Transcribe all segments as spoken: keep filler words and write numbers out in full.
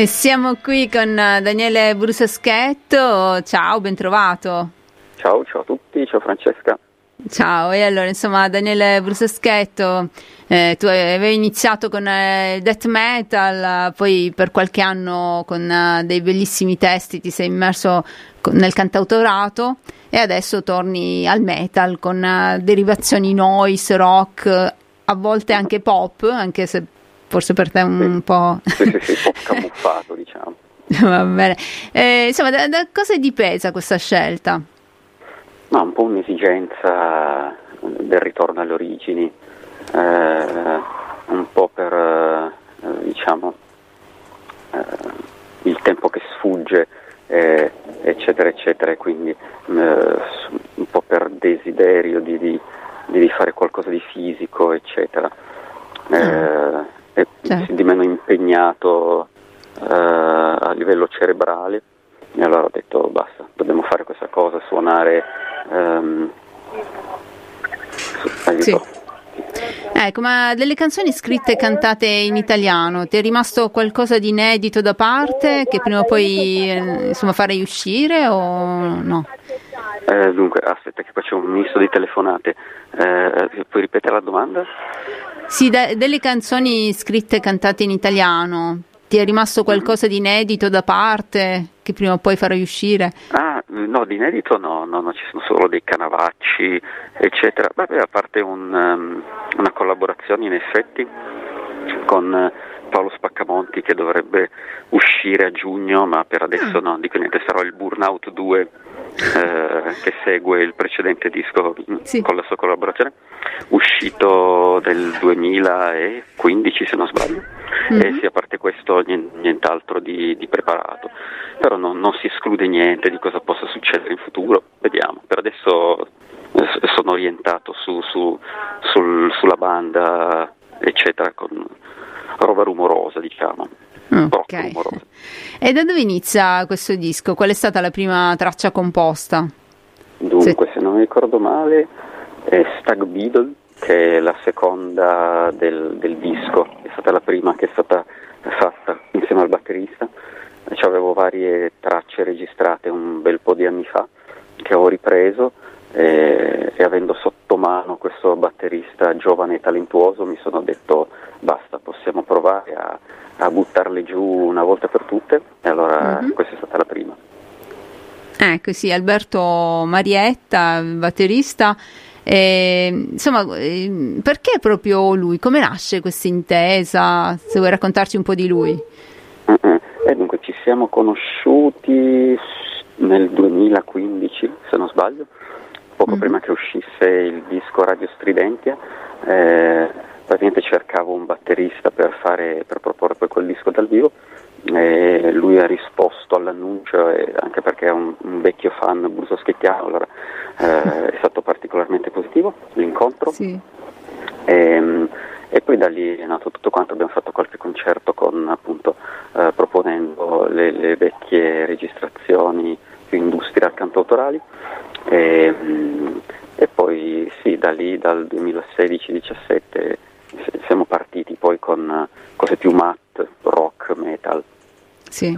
E siamo qui con Daniele Brusaschetto. Ciao, ben trovato. Ciao, ciao a tutti, ciao Francesca. Ciao, e allora insomma Daniele Brusaschetto, eh, tu avevi iniziato con eh, il death metal, poi per qualche anno con eh, dei bellissimi testi ti sei immerso con, nel cantautorato e adesso torni al metal con eh, derivazioni noise, rock, a volte anche pop, anche se forse per te è un sì. po'... Sì, sì, sì, un po' camuffato, diciamo. Va bene. Eh, insomma, da, da cosa è dipesa questa scelta? Ma un po' un'esigenza del ritorno alle origini, eh, un po' per, eh, diciamo, eh, il tempo che sfugge, eh, eccetera, eccetera, e quindi eh, un po' per desiderio di, di, di fare qualcosa di fisico, eccetera. Eh, Ah, e certo. di meno impegnato eh, a livello cerebrale, e allora ho detto basta, dobbiamo fare questa cosa, suonare um, aiuto. Sì. Ecco, ma delle canzoni scritte e cantate in italiano, ti è rimasto qualcosa di inedito da parte che prima o poi eh, insomma farei uscire o no? Eh, dunque, aspetta che faccio un misto di telefonate, eh, puoi ripetere la domanda? Sì, da- delle canzoni scritte e cantate in italiano, ti è rimasto qualcosa di inedito da parte che prima o poi farai uscire? Ah, no, di inedito no, no, no, ci sono solo dei canavacci, eccetera. Vabbè, a parte un, um, una collaborazione in effetti con eh, Paolo Spaccamonti che dovrebbe uscire a giugno, ma per adesso no, dico niente, sarà il Burnout due eh, che segue il precedente disco Sì. con la sua collaborazione, uscito del duemilaquindici se non sbaglio. Mhm. E sì, a parte questo nient'altro di, di preparato, però non, non si esclude niente di cosa possa succedere in futuro, vediamo. Per adesso eh, sono orientato su, su, sul, sulla banda, eccetera, con roba rumorosa, diciamo, rock Ok. rumorosa. E da dove inizia questo disco? Qual è stata la prima traccia composta? Dunque, se non mi ricordo male, è Stag Beetle, che è la seconda del, del disco, è stata la prima che è stata fatta insieme al batterista. Ci avevo varie tracce registrate un bel po' di anni fa che ho ripreso e, e avendo sotto mano questo batterista giovane e talentuoso mi sono detto basta, possiamo provare a, a buttarle giù una volta per tutte, e allora Mhm. questa è stata la prima. Ecco, sì, Alberto Marietta, batterista. E, insomma, eh, perché proprio lui? Come nasce questa intesa? Se vuoi raccontarci un po' di lui. Uh-uh. E dunque ci siamo conosciuti nel duemilaquindici, se non sbaglio, poco Mhm. prima che uscisse il disco Radio Stridentia. Eh, praticamente cercavo un batterista per fare, per proporre poi quel disco dal vivo, e lui ha risposto all'annuncio, e anche perché è un, un vecchio fan brusaschettiano, allora eh, è stato particolarmente positivo l'incontro. Sì. E, e poi da lì è nato tutto quanto, abbiamo fatto qualche concerto con appunto eh, proponendo le, le vecchie registrazioni più industrial cantautorali, e, e poi sì, da lì dal duemilasedici diciassette siamo partiti poi con cose più matte, rock, metal. Sì.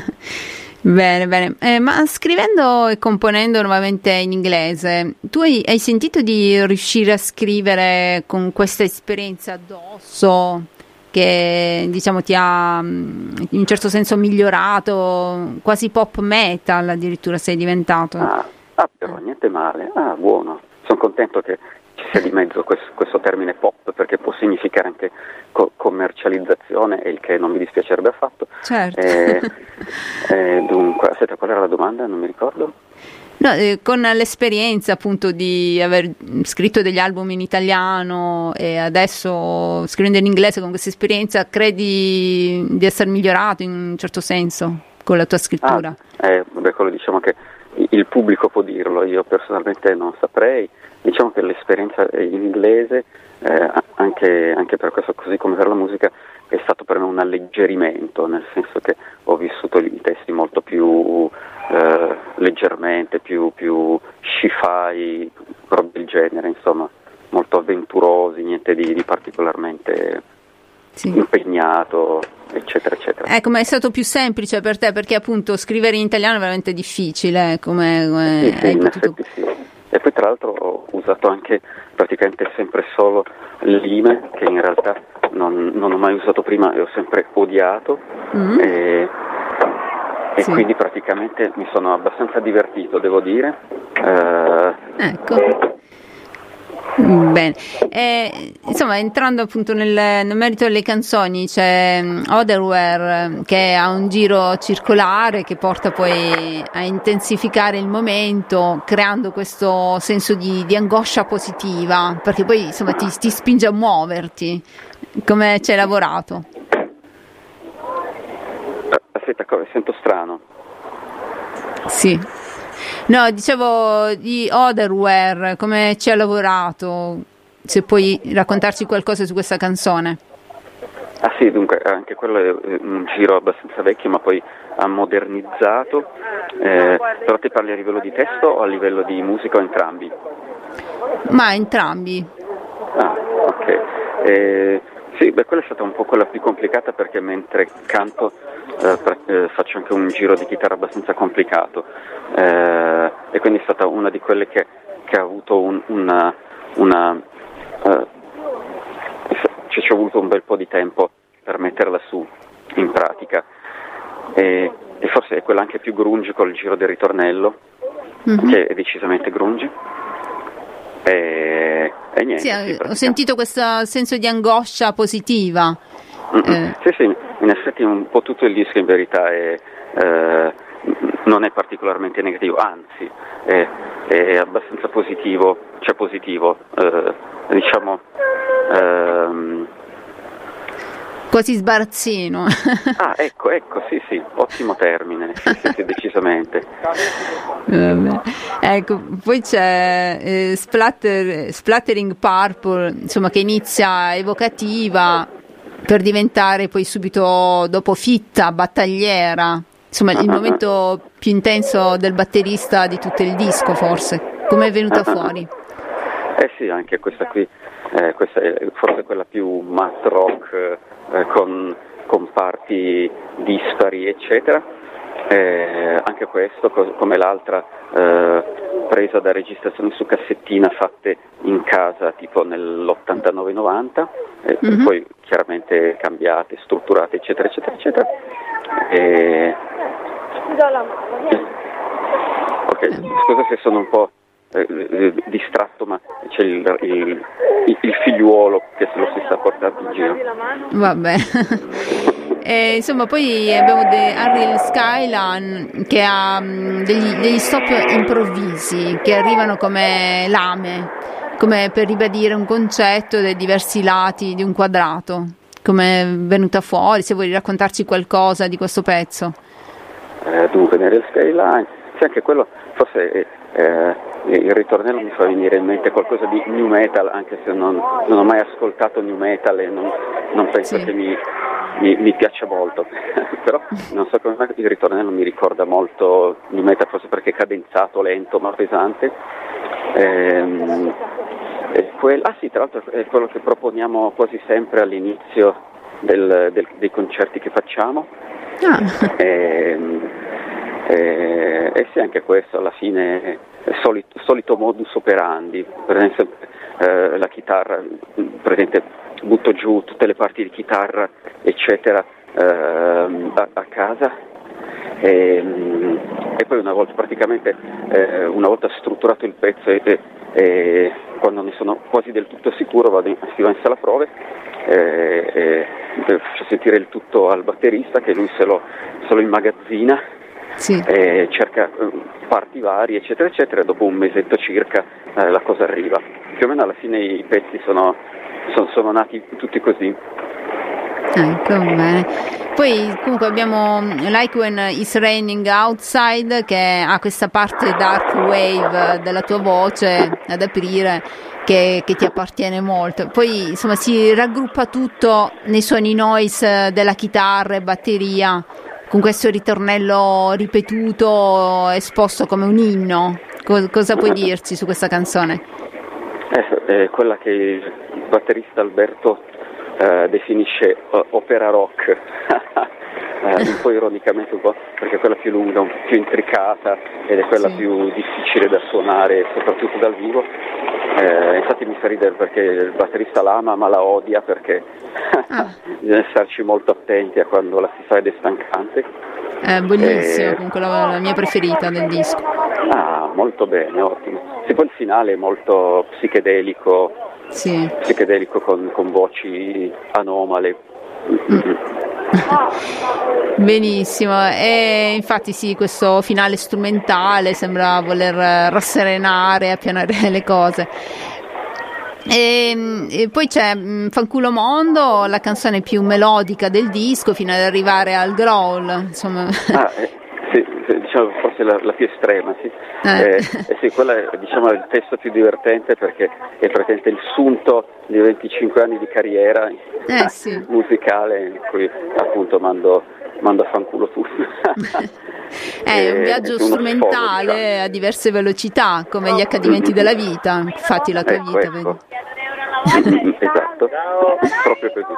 Bene, bene. Eh, ma scrivendo e componendo nuovamente in inglese, tu hai, hai sentito di riuscire a scrivere con questa esperienza addosso che diciamo ti ha mm, in un certo senso migliorato, quasi pop metal addirittura sei diventato? Ah, ah però niente male, ah buono, sono contento che ci sia di mezzo questo, questo termine pop, perché può significare anche co- commercializzazione, e il che non mi dispiacerebbe affatto. Certo. Eh, eh, dunque, aspetta, qual era la domanda? Non mi ricordo. No, eh, con l'esperienza appunto di aver scritto degli album in italiano e adesso scrivendo in inglese, con questa esperienza credi di essere migliorato in un certo senso con la tua scrittura? Ah, eh, vabbè, quello diciamo che il pubblico può dirlo, io personalmente non saprei. Diciamo che l'esperienza in inglese, eh, anche, anche per questo, così come per la musica, è stato per me un alleggerimento, nel senso che ho vissuto i testi molto più eh, leggermente, più, più sci-fi, roba del genere, insomma, molto avventurosi, niente di, di particolarmente Sì. impegnato, eccetera, eccetera. Eh, come è stato più semplice per te, perché appunto scrivere in italiano è veramente difficile, come, come Sì, sì, hai in potuto... effetti sì. E poi tra l'altro ho usato anche praticamente sempre solo l'ime, che in realtà non, non ho mai usato prima e ho sempre odiato, mm-hmm. e, e sì. Quindi praticamente mi sono abbastanza divertito, devo dire. Eh, ecco. Bene, e, insomma, entrando appunto nel, nel merito delle canzoni, c'è Otherwhere che ha un giro circolare che porta poi a intensificare il momento, creando questo senso di, di angoscia positiva, perché poi insomma ti, ti spinge a muoverti. Come ci hai lavorato? Aspetta, sento strano. Sì. No, dicevo di Otherwhere, come ci ha lavorato, se puoi raccontarci qualcosa su questa canzone. Ah sì, dunque anche quello è un giro abbastanza vecchio, ma poi ha modernizzato, eh, però ti parli a livello di testo o a livello di musica o entrambi? Ma entrambi. Ah, ok. Eh, sì, beh, quella è stata un po' quella più complicata perché mentre canto eh, eh, faccio anche un giro di chitarra abbastanza complicato. Eh, e quindi è stata una di quelle che, che ha avuto un, una, una eh, ci ci è voluto un bel po' di tempo per metterla su in pratica, e, e forse è quella anche più grunge col giro del ritornello, mm-hmm. che è decisamente grunge, e, e niente. Sì, sì, ho sentito questo senso di angoscia positiva. Eh. Sì, sì, in effetti un po' tutto il disco in verità è eh, non è particolarmente negativo, anzi è, è abbastanza positivo, cioè positivo, eh, diciamo ehm... quasi sbarazzino. Ah, ecco, ecco, sì, sì, ottimo termine, sì, sì, sì, decisamente. Vabbè. Ecco, poi c'è eh, Splatter, Splattering Purple, insomma, che inizia evocativa per diventare poi subito dopo fitta, battagliera. Insomma, il momento più intenso del batterista di tutto il disco, forse. Come è venuta fuori? Eh sì, anche questa qui, eh, questa è forse quella più mat rock, eh, con, con parti dispari, eccetera. Eh, anche questo, co- come l'altra, eh, presa da registrazioni su cassettina fatte in casa tipo nell'ottantanove novanta, eh, mm-hmm. poi chiaramente cambiate, strutturate, eccetera, eccetera, eccetera. E... Ok, scusa se sono un po' eh, distratto, ma c'è il, il, il figliuolo che se lo si sta portando in giro. Vabbè. E, insomma, poi abbiamo The Unreal Skyline che ha mh, degli, degli stop improvvisi che arrivano come lame, come per ribadire un concetto dei diversi lati di un quadrato. Come è venuta fuori, se vuoi raccontarci qualcosa di questo pezzo. Eh, dunque, nel Skyline, sì, anche quello, forse eh, eh, il ritornello mi fa venire in mente qualcosa di new metal, anche se non, non ho mai ascoltato new metal e non, non penso sì. che mi, mi, mi piaccia molto, però non so come mai il ritornello mi ricorda molto new metal, forse perché è cadenzato, lento, ma pesante. Ehm, e quel, ah sì, tra l'altro è quello che proponiamo quasi sempre all'inizio del, del, dei concerti che facciamo. Ah. E, e, e sì, anche questo alla fine è solito, solito modus operandi, per esempio eh, la chitarra, per esempio butto giù tutte le parti di chitarra eccetera eh, a, a casa e, e poi una volta praticamente eh, una volta strutturato il pezzo e, e, e quando ne sono quasi del tutto sicuro vado in, si va in sala prove e, e faccio sentire il tutto al batterista che lui se lo, se lo immagazzina, sì. E cerca parti varie eccetera eccetera, dopo un mesetto circa eh, la cosa arriva, più o meno alla fine i pezzi sono, sono, sono nati tutti così. Ecco, bene. Poi comunque abbiamo Like When It's Raining Outside che ha questa parte dark wave della tua voce ad aprire che, che ti appartiene molto. Poi insomma si raggruppa tutto nei suoni noise della chitarra e batteria con questo ritornello ripetuto esposto come un inno. Cosa, cosa puoi dirci su questa canzone? Eh, è quella che il batterista Alberto Uh, definisce uh, opera rock. eh, un po' ironicamente un po', perché è quella più lunga, un po' più intricata ed è quella sì. più difficile da suonare, soprattutto dal vivo. Eh, infatti mi fa ridere perché il batterista la ama ma la odia perché Ah. bisogna starci molto attenti a quando la si fa ed è stancante. È bellissima, Eh, comunque la, la mia preferita del disco. Ah, molto bene, ottimo. Sì, poi il finale è molto psichedelico, Sì. psichedelico con, con voci anomale. Mm. Benissimo, e infatti sì, questo finale strumentale sembra voler rasserenare, appianare le cose. E, e poi c'è mh, Fanculo Mondo, la canzone più melodica del disco fino ad arrivare al growl, insomma. Ah, eh, sì, sì, diciamo forse la, la più estrema, sì. Eh. Eh, eh sì, quella è diciamo, il testo più divertente perché è praticamente il sunto di venticinque anni di carriera Eh, sì. musicale in cui appunto mando, mando a fanculo tutto. È un Eh, viaggio uno strumentale sfogo, diciamo. a diverse velocità, come gli accadimenti della vita, infatti la tua Ecco, vita, ecco. vedi. Esatto, proprio così.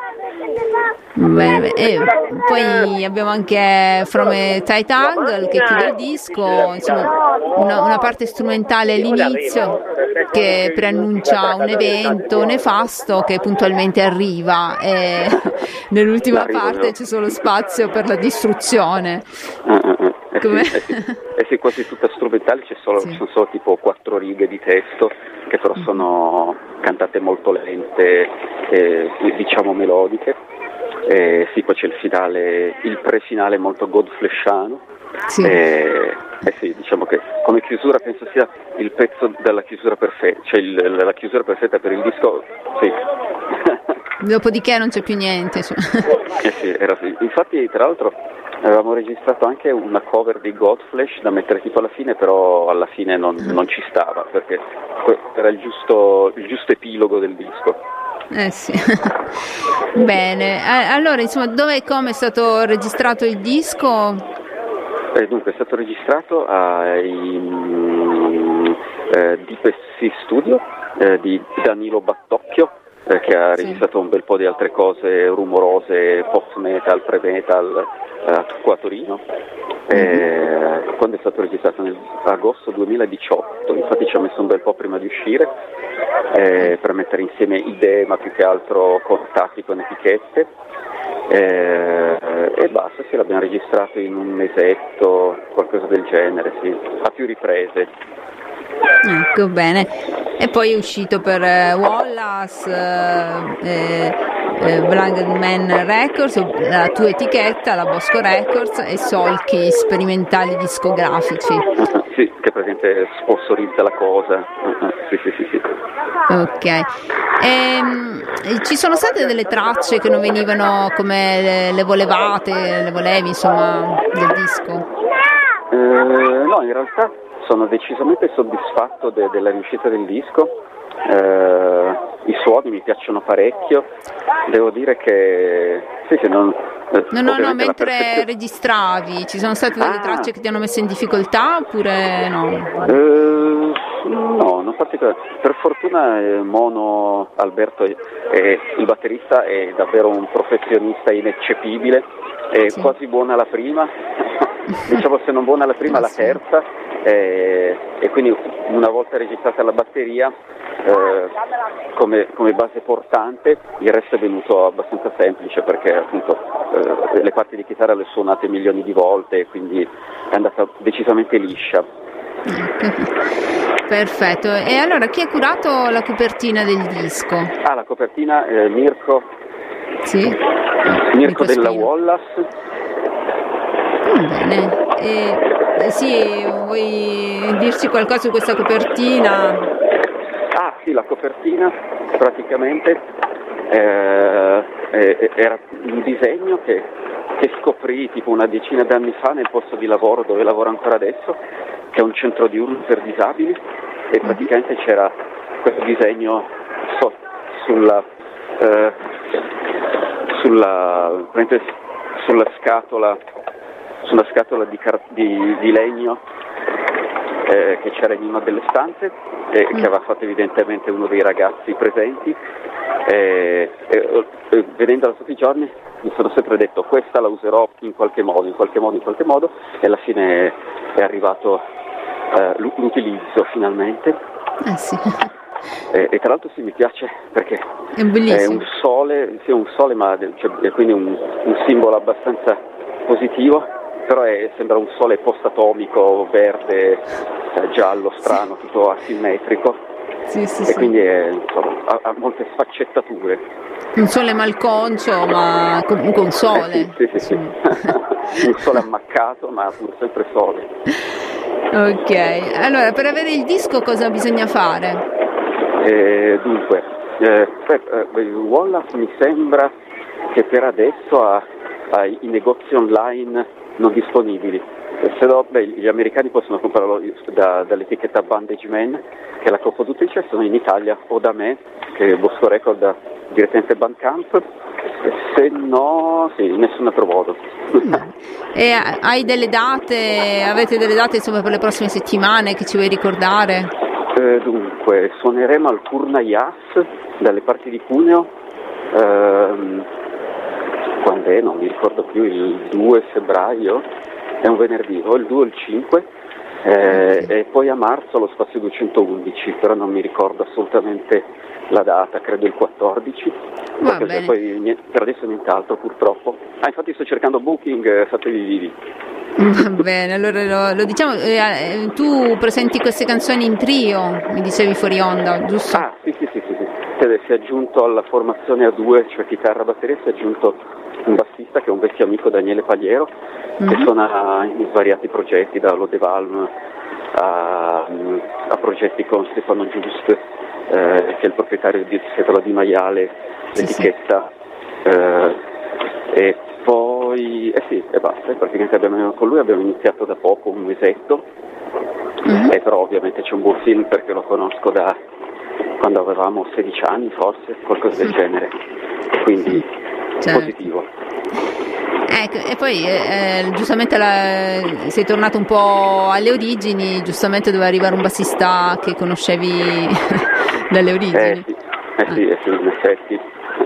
Bene, bene. E poi abbiamo anche From a Tight Angle che chiude il disco, insomma una, una parte strumentale all'inizio che preannuncia un evento nefasto che puntualmente arriva e nell'ultima parte c'è solo spazio per la distruzione. Eh sì, eh sì, eh sì, quasi tutta strumentale, c'è solo, Sì. sono solo tipo quattro righe di testo che però sono cantate molto lente e diciamo melodiche. Eh, sì, poi c'è il finale, il pre-finale molto godfleshiano. Sì. Eh, eh sì, diciamo che come chiusura penso sia il pezzo della chiusura perfetta, cioè il, la chiusura perfetta per il disco, sì. Dopodiché non c'è più niente. Eh sì, era sì. Infatti tra l'altro avevamo registrato anche una cover di Godflesh da mettere tipo alla fine, però alla fine non, non ci stava perché era il giusto, il giusto epilogo del disco. Eh sì. Bene, allora insomma dove e come è stato registrato il disco? Eh, dunque è stato registrato ai um, eh, Deep Sea Studio eh, di Danilo Battocchio eh, che ha registrato sì. un bel po' di altre cose rumorose, post metal, pre metal eh, qua a Torino. Eh, quando è stato registrato nell'agosto duemiladiciotto, infatti ci ha messo un bel po' prima di uscire eh, per mettere insieme idee ma più che altro contatti con etichette eh, e basta, sì, l'abbiamo registrato in un mesetto, qualcosa del genere, sì, a più riprese. Ecco, bene. E poi è uscito per eh, Wallace, eh, eh, Blind Man Records, la tua etichetta, la Bosco Records e Solchi Sperimentali Discografici. Sì, che praticamente sponsorizza la cosa. Sì, sì, sì, sì. Ok. Ehm, ci sono state delle tracce che non venivano come le, le volevate, le volevi, insomma, del disco? Eh, no, in realtà sono decisamente soddisfatto de- della riuscita del disco, eh, i suoni mi piacciono parecchio, devo dire che sì, sì, non, eh, no, no, no, mentre perfezione... registravi ci sono state delle ah. tracce che ti hanno messo in difficoltà oppure no? Eh, no, non particolarmente. Per fortuna eh, Mono Alberto è, è, il batterista è davvero un professionista ineccepibile, è sì. quasi buona la prima, diciamo se non buona la prima, ah, la sì. terza, eh, e quindi una volta registrata la batteria eh, come, come base portante il resto è venuto abbastanza semplice perché appunto eh, le parti di chitarra le ho suonate milioni di volte, quindi è andata decisamente liscia. Perfetto, e allora chi ha curato la copertina del disco? Ah, la copertina eh, Mirko Sì? Mirko, Mirko della Wallace. Mm, bene, e, eh, sì, vuoi dirci qualcosa su questa copertina? Ah sì, la copertina praticamente eh, eh, era un disegno che, che scoprì tipo una decina d'anni fa nel posto di lavoro dove lavoro ancora adesso, che è un centro diurno per disabili, e praticamente c'era questo disegno so, sulla, eh, sulla, sulla scatola sulla scatola di, car- di, di legno eh, che c'era in una delle stanze e che aveva fatto evidentemente uno dei ragazzi presenti, e, e, e vedendola tutti i giorni mi sono sempre detto questa la userò in qualche modo, in qualche modo, in qualche modo, e alla fine è arrivato eh, l'utilizzo finalmente. Eh sì. E, e tra l'altro sì, mi piace perché è bellissimo. È un sole, sì, un sole, ma cioè, è quindi un, un simbolo abbastanza positivo, però è, sembra un sole post-atomico, verde, eh, giallo, strano, tutto asimmetrico. Sì, sì, e sì. quindi è, insomma, ha, ha molte sfaccettature. Un sole malconcio, ma comunque un sole. Eh, sì, sì, sì, sì. Un sole ammaccato, ma pur sempre sole. Ok, allora per avere il disco cosa bisogna fare? Eh, dunque, eh, eh, Wallach mi sembra che per adesso ha, ha i negozi online non disponibili, se no beh, gli americani possono comprarlo da, dall'etichetta Bandage Man, che è la coproduttrice, sono in Italia o da me, che è Bosco Record da direttamente Bandcamp, se no sì, in nessun altro modo. E hai delle date, avete delle date insomma per le prossime settimane che ci vuoi ricordare? Eh, dunque, suoneremo al Furna Jazz dalle parti di Cuneo, ehm, quando è? Non mi ricordo più, il due febbraio, è un venerdì, o il due o il cinque, eh, e poi a marzo allo Spazio duecentoundici, però non mi ricordo assolutamente la data, credo il quattordici, Va perché bene. poi niente, per adesso nient'altro purtroppo. Ah, infatti sto cercando booking, eh, fatevi vivi. Va bene, allora lo, lo diciamo, eh, tu presenti queste canzoni in trio, mi dicevi fuori onda, giusto? Ah, sì, sì, sì, sì, sì. Si è aggiunto alla formazione a due, cioè chitarra, batteria, si è aggiunto un bassista che è un vecchio amico, Daniele Pagliero, mm-hmm. che suona in svariati progetti, da Lodevalm a, a progetti con Stefano Giust, eh, che è il proprietario di Setola di Maiale, sì, l'etichetta, sì. eh, e poi, eh sì, e basta, praticamente abbiamo, con lui abbiamo iniziato da poco, un mesetto, mm-hmm. e però ovviamente c'è un buon film perché lo conosco da quando avevamo sedici anni forse, qualcosa del genere, quindi certo. Positivo. Ecco, e poi eh, giustamente la, sei tornato un po' alle origini, giustamente doveva arrivare un bassista che conoscevi dalle origini. Eh sì, eh sì, eh sì, in effetti.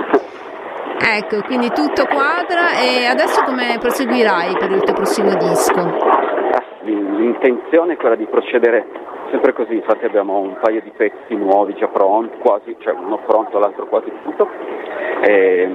Ecco, quindi tutto quadra, e adesso come proseguirai per il tuo prossimo disco? Ah, l'intenzione è quella di procedere sempre così, infatti abbiamo un paio di pezzi nuovi già pronti, quasi, cioè uno pronto, l'altro quasi tutto. E,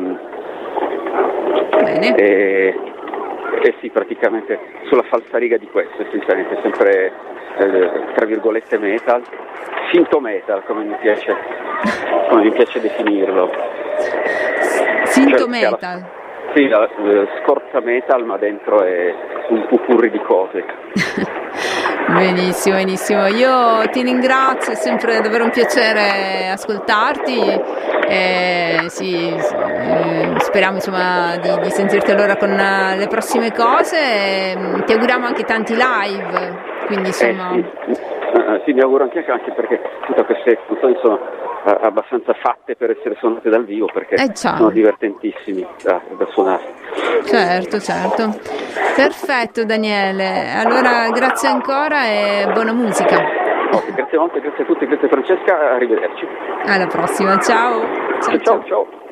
Bene. E, e sì, praticamente sulla falsariga di questo, essenzialmente sempre eh, tra virgolette metal, finto metal come mi piace, come mi piace definirlo. Finto cioè, metal? La, sì, la, eh, scorza metal, ma dentro è un pupurri di cose. Benissimo, benissimo. Io ti ringrazio, è sempre davvero un piacere ascoltarti. Eh, sì, eh, speriamo insomma di, di sentirti allora con uh, le prossime cose. Eh, ti auguriamo anche tanti live. Quindi insomma. Eh, sì. Uh, sì, mi auguro anche, anche perché tutte queste canzoni sono uh, abbastanza fatte per essere suonate dal vivo, perché eh, sono divertentissimi da, da suonare. Certo, certo. Perfetto Daniele, allora grazie ancora e buona musica. Okay, grazie molte, grazie a tutti, grazie Francesca, arrivederci. Alla prossima, ciao. Ciao, ciao. ciao.